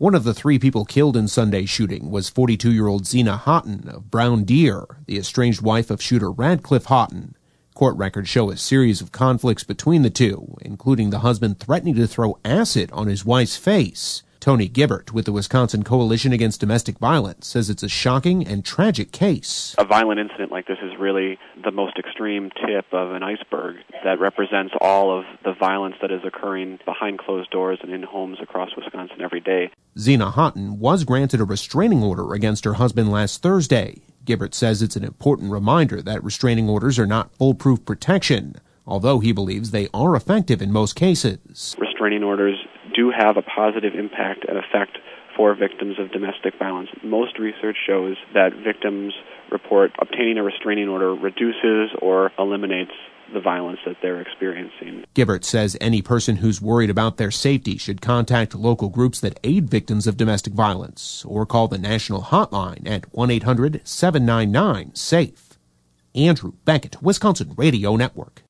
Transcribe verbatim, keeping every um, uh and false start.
One of the three people killed in Sunday's shooting was forty-two-year-old Zena Houghton of Brown Deer, the estranged wife of shooter Radcliffe Houghton. Court records show a series of conflicts between the two, including the husband threatening to throw acid on his wife's face. Tony Gibbert with the Wisconsin Coalition Against Domestic Violence says it's a shocking and tragic case. A violent incident like this is really the most extreme tip of an iceberg that represents all of the violence that is occurring behind closed doors and in homes across Wisconsin every day. Zena Houghton was granted a restraining order against her husband last Thursday. Gibbert says it's an important reminder that restraining orders are not foolproof protection, although he believes they are effective in most cases. Restraining orders do have a positive impact and effect for victims of domestic violence. Most research shows that victims report obtaining a restraining order reduces or eliminates the violence that they're experiencing. Gibbert says any person who's worried about their safety should contact local groups that aid victims of domestic violence or call the national hotline at one eight hundred seven nine nine SAFE. Andrew Beckett, Wisconsin Radio Network.